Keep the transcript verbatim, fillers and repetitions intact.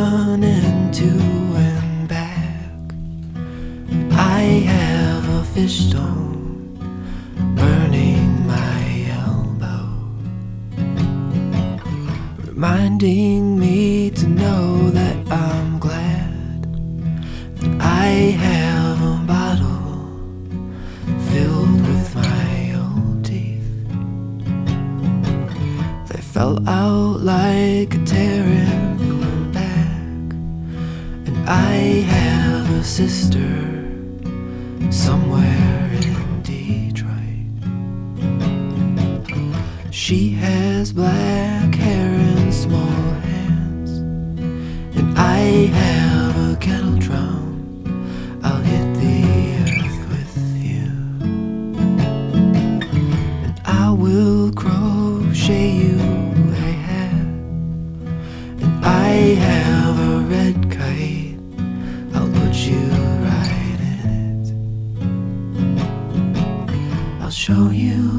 running to and back. I have a fish stone burning my elbow, reminding me to know that I'm glad that I have a bottle filled with my old teeth. They fell out like a tear in my back, and I have a sister somewhere in Detroit. She has black hair and small hands, and I have a kettle drum. I'll hit the earth with you, and I will crochet you a hat, and I have a red kite. I'll put you right in it. I'll show you